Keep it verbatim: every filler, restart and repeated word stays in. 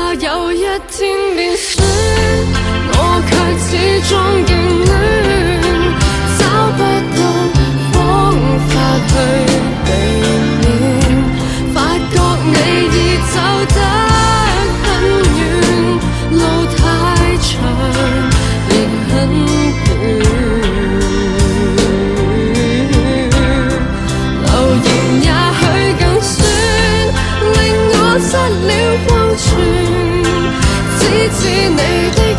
怕有一天變酸，我卻始終眷戀，找不到方法去避免，發覺你已走得很遠，路太長亦很短。留言也許更酸，令我失了方寸，只知你的